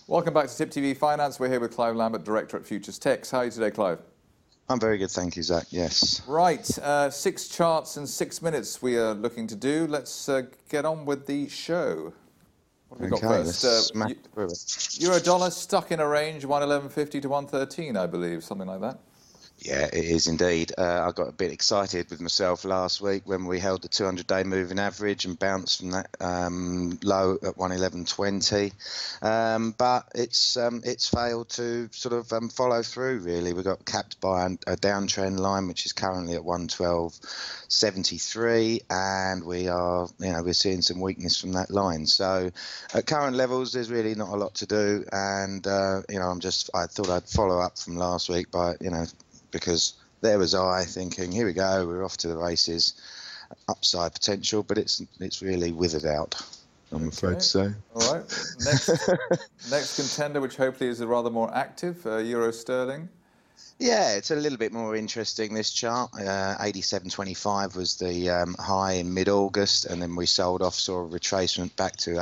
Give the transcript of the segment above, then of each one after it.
Welcome back to Tip TV Finance. We're here with Clive Lambert, Director at Futures Techs. How are you today, Clive? I'm very good, thank you, Zach. Yes. Right, 6 charts in 6 minutes we are looking to do. Let's get on with the show. What have we got first? Smack through it. Euro dollar stuck in a range, 111.50 to 113, I believe, something like that. Yeah, it is indeed. I got a bit excited with myself last week when we held the 200-day moving average and bounced from that low at 111.20. But it's failed to sort of follow through, really. We got capped by a downtrend line, which is currently at 112.73, and we're seeing some weakness from that line. So at current levels, there's really not a lot to do, and I thought I'd follow up from last week by because there was I thinking, here we go, we're off to the races, upside potential, but it's really withered out, I'm afraid to say. All right. Next contender, which hopefully is rather more active, Euro Sterling. Yeah, it's a little bit more interesting, this chart. 87.25 was the high in mid-August, and then we sold off, saw a retracement back to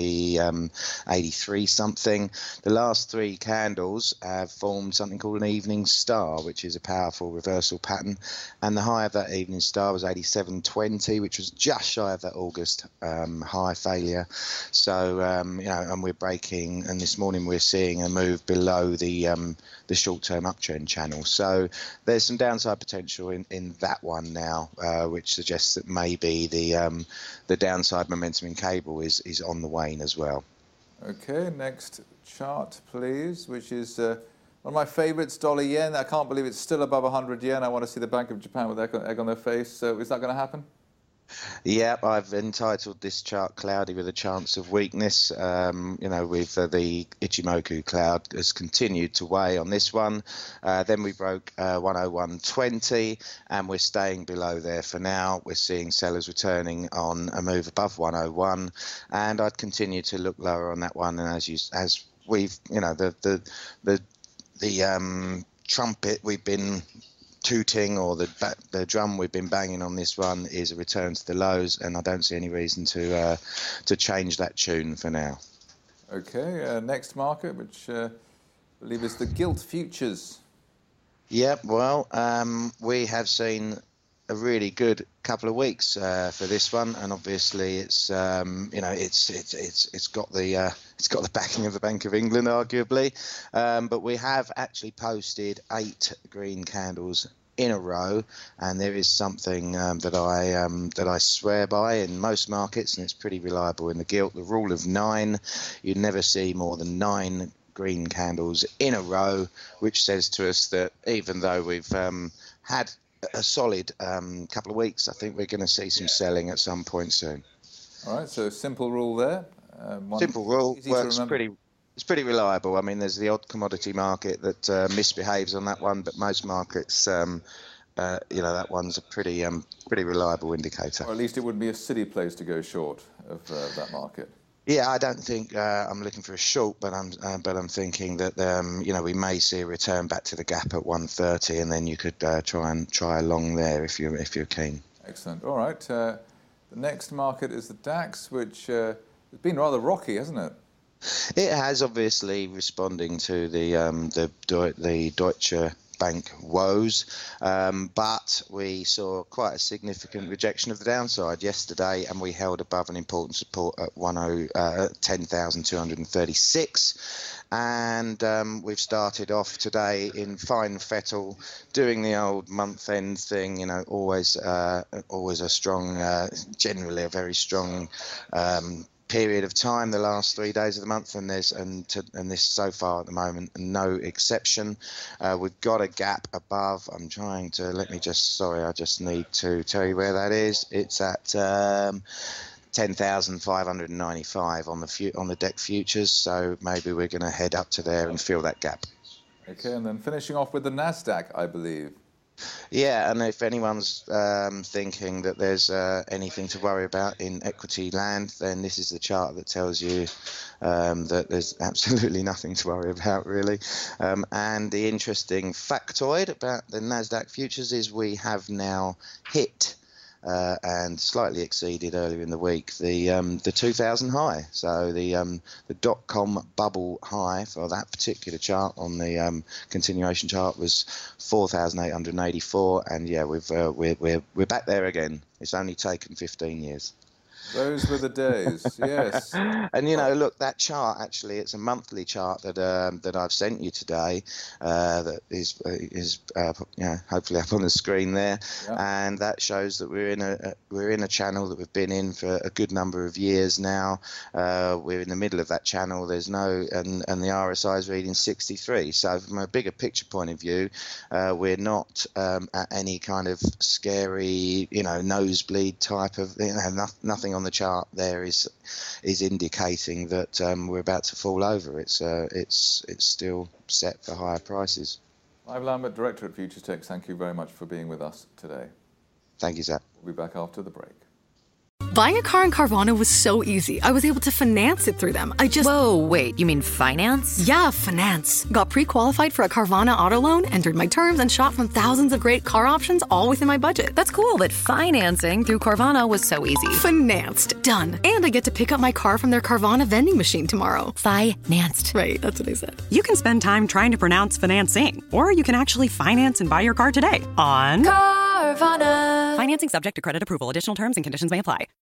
83 something. The last three candles have formed something called an evening star, which is a powerful reversal pattern, and the high of that evening star was 87.20, which was just shy of that August high failure. So, and we're breaking, and this morning we're seeing a move below the short-term uptrend channel. So there's some downside potential in that one now, which suggests that maybe the downside momentum in cable is on the wane as well. Okay, next chart, please, which is one of my favourites, dollar yen. I can't believe it's still above 100 yen. I want to see the Bank of Japan with egg on their face. So is that going to happen? Yep, I've entitled this chart "Cloudy with a Chance of Weakness." With the Ichimoku cloud has continued to weigh on this one. Then we broke 101.20, and we're staying below there for now. We're seeing sellers returning on a move above 101, and I'd continue to look lower on that one. And as we've, the trumpet we've been tooting, or the drum we've been banging on this one, is a return to the lows, and I don't see any reason to change that tune for now. Okay, next market, which I believe is the gilt futures. Yep, well, we have seen a really good couple of weeks for this one, and obviously it's got the backing of the Bank of England, arguably, but we have actually posted 8 green candles in a row, and there is something that I swear by in most markets, and it's pretty reliable in the gilt. The rule of 9. You never see more than 9 green candles in a row, which says to us that even though we've had a solid couple of weeks, I think we're going to see some selling at some point soon. All right, so simple rule there. Simple rule, works pretty. It's pretty reliable. I mean, there's the odd commodity market that misbehaves on that one, but most markets, that one's a pretty reliable indicator. Or at least it wouldn't be a silly place to go short of that market. Yeah, I don't think I'm looking for a short, but I'm thinking that we may see a return back to the gap at 130, and then you could try along there if you're keen. Excellent. All right. The next market is the DAX, which has been rather rocky, hasn't it? It has, obviously, responding to the Deutsche Bank woes, but we saw quite a significant rejection of the downside yesterday, and we held above an important support at 10,236, and we've started off today in fine fettle, doing the old month-end thing. Always a strong, generally a very strong period of time, the last 3 days of the month, and this so far at the moment, no exception. We've got a gap above. I just need to tell you where that is. It's at 10,595 on the DEC futures, so maybe we're going to head up to there and fill that gap. Okay, and then finishing off with the Nasdaq, I believe. Yeah, and if anyone's thinking that there's anything to worry about in equity land, then this is the chart that tells you that there's absolutely nothing to worry about, really. And the interesting factoid about the Nasdaq futures is we have now hit and slightly exceeded earlier in the week the 2000 high. So the .com bubble high for that particular chart on the continuation chart was 4,884, and yeah, we're back there again. It's only taken 15 years. Those were the days, yes. And look, that chart actually, it's a monthly chart that I've sent you today, that is hopefully up on the screen there, and that shows that we're in a channel that we've been in for a good number of years now. We're in the middle of that channel. There's and the RSI is reading 63. So from a bigger picture point of view, we're not at any kind of scary, nosebleed type of, nothing on the chart there is indicating that we're about to fall over. It's still set for higher prices. Clive Lambert, Director at FutureTech, thank you very much for being with us today. Thank you, Zach. We'll be back after the break. Buying a car in Carvana was so easy. I was able to finance it through them. Whoa, wait, you mean finance? Yeah, finance. Got pre-qualified for a Carvana auto loan, entered my terms, and shot from thousands of great car options all within my budget. That's cool, but financing through Carvana was so easy. Financed. Done. And I get to pick up my car from their Carvana vending machine tomorrow. Financed. Right, that's what I said. You can spend time trying to pronounce financing, or you can actually finance and buy your car today on Carvana. Financing subject to credit approval. Additional terms and conditions may apply.